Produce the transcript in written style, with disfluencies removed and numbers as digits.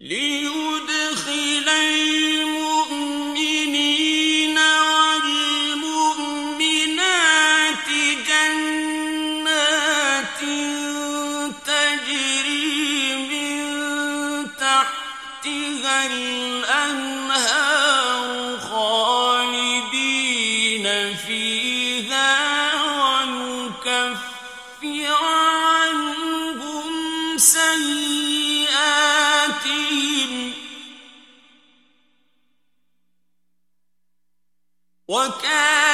ليدخل المؤمنين والمؤمنات جنات تجري من تحتها الأنهار خالدين فيها ويكفر عنهم سيئاتهم وكان